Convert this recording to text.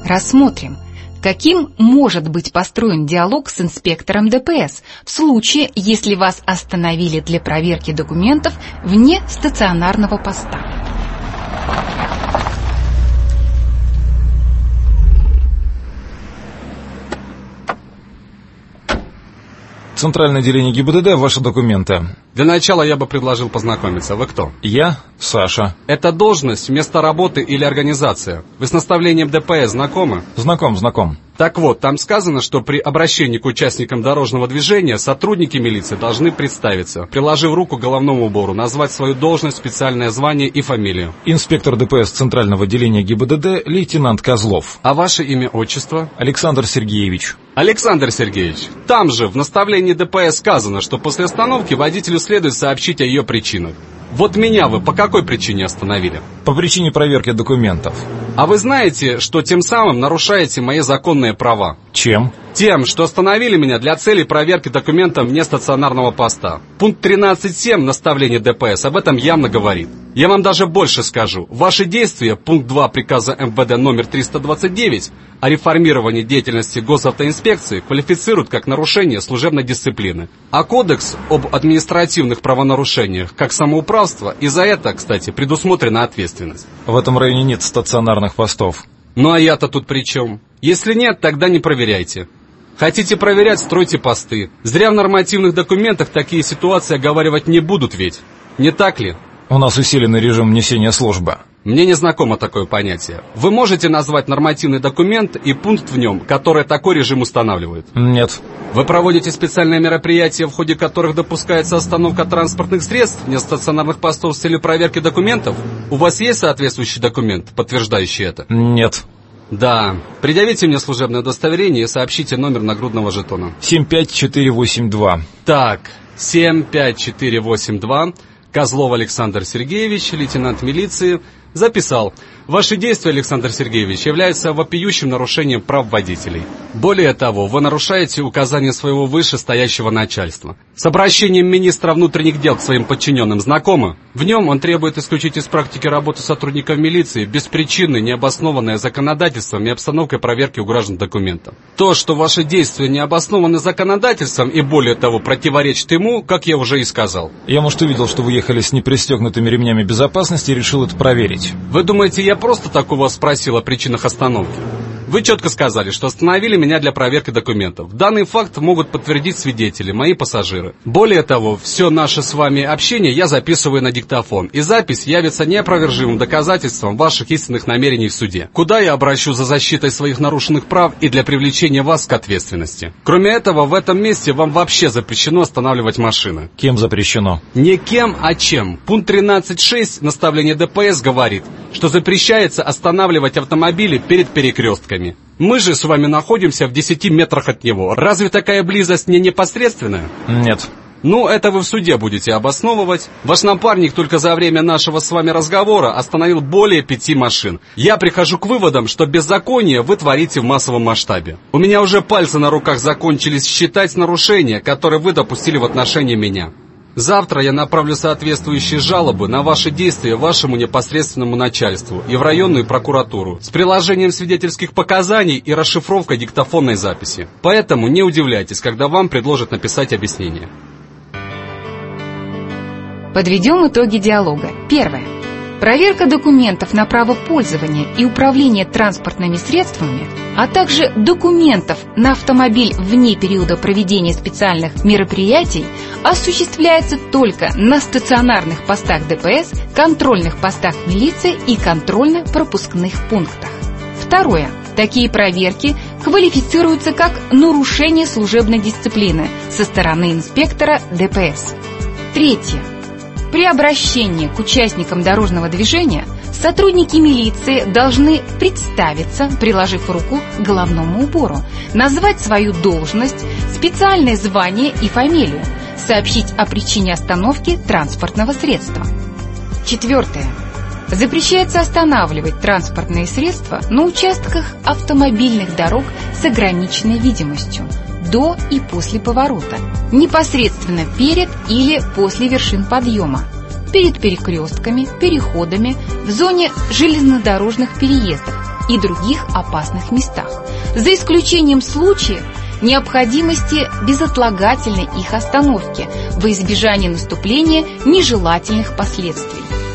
Рассмотрим, каким может быть построен диалог с инспектором ДПС в случае, если вас остановили для проверки документов вне стационарного поста. Центральное отделение ГИБДД, ваши документы. Для начала я бы предложил познакомиться. Вы кто? Я Саша. Это должность, место работы или организация? Вы с наставлением ДПС знакомы? Знаком. Так вот, там сказано, что при обращении к участникам дорожного движения сотрудники милиции должны представиться, приложив руку к головному убору, назвать свою должность, специальное звание и фамилию. Инспектор ДПС Центрального отделения ГИБДД, лейтенант Козлов. А ваше имя, отчество? Александр Сергеевич. Александр Сергеевич, там же в наставлении ДПС сказано, что после остановки водителю следует сообщить о ее причинах. Вот меня вы по какой причине остановили? По причине проверки документов. А вы знаете, что тем самым нарушаете мои законные права? Чем? Тем, что остановили меня для целей проверки документов вне стационарного поста. Пункт 13.7 наставления ДПС об этом явно говорит. Я вам даже больше скажу. Ваши действия, пункт 2 приказа МВД номер 329 о реформировании деятельности госавтоинспекции квалифицируют как нарушение служебной дисциплины. А кодекс об административных правонарушениях как самоуправство, и за это, кстати, предусмотрена ответственность. В этом районе нет стационарных постов. Ну а я-то тут при чем? Если нет, тогда не проверяйте. Хотите проверять, стройте посты. Зря в нормативных документах такие ситуации оговаривать не будут ведь. Не так ли? У нас усиленный режим несения службы. Мне не знакомо такое понятие. Вы можете назвать нормативный документ и пункт в нем, который такой режим устанавливает? Нет. Вы проводите специальные мероприятия, в ходе которых допускается остановка транспортных средств вне стационарных постов с целью проверки документов? У вас есть соответствующий документ, подтверждающий это? Нет. Да. Предъявите мне служебное удостоверение и сообщите номер нагрудного жетона. 75482. Так, 75482. Козлов Александр Сергеевич, лейтенант милиции, записал. Ваши действия, Александр Сергеевич, являются вопиющим нарушением прав водителей. Более того, вы нарушаете указания своего вышестоящего начальства. С обращением министра внутренних дел к своим подчиненным знакомы? В нем он требует исключить из практики работы сотрудников милиции беспричинной, необоснованное законодательством и обстановкой проверки у граждан документов. То, что ваши действия не обоснованы законодательством и, более того, противоречат ему, как я уже и сказал. Я, может, увидел, что вы ехали с непристегнутыми ремнями безопасности и решил это проверить. Вы думаете, я просто так у вас спросил о причинах остановки? Вы четко сказали, что остановили меня для проверки документов. Данный факт могут подтвердить свидетели, мои пассажиры. Более того, все наше с вами общение я записываю на диктофон, и запись явится неопровержимым доказательством ваших истинных намерений в суде, куда я обращу за защитой своих нарушенных прав и для привлечения вас к ответственности. Кроме этого, в этом месте вам вообще запрещено останавливать машины. Кем запрещено? Не кем, а чем. Пункт 13.6 наставления ДПС говорит, что запрещается останавливать автомобили перед перекрестками. Мы же с вами находимся в 10 метрах от него. Разве такая близость не непосредственная? Нет. Ну, это вы в суде будете обосновывать. Ваш напарник только за время нашего с вами разговора остановил более 5 машин. Я прихожу к выводам, что беззаконие вы творите в массовом масштабе. У меня уже пальцы на руках закончились считать нарушения, которые вы допустили в отношении меня. Завтра я направлю соответствующие жалобы на ваши действия вашему непосредственному начальству и в районную прокуратуру с приложением свидетельских показаний и расшифровкой диктофонной записи. Поэтому не удивляйтесь, когда вам предложат написать объяснение. Подведем итоги диалога. Первое. Проверка документов на право пользования и управления транспортными средствами, а также документов на автомобиль вне периода проведения специальных мероприятий осуществляется только на стационарных постах ДПС, контрольных постах милиции и контрольно-пропускных пунктах. Второе. Такие проверки квалифицируются как нарушение служебной дисциплины со стороны инспектора ДПС. Третье. При обращении к участникам дорожного движения сотрудники милиции должны представиться, приложив руку к головному убору, назвать свою должность, специальное звание и фамилию, сообщить о причине остановки транспортного средства. Четвертое. Запрещается останавливать транспортные средства на участках автомобильных дорог с ограниченной видимостью до и после поворота, непосредственно перед или после вершин подъема, перед перекрестками, переходами, в зоне железнодорожных переездов, и других опасных местах, за исключением случаев необходимости безотлагательной их остановки во избежание наступления нежелательных последствий.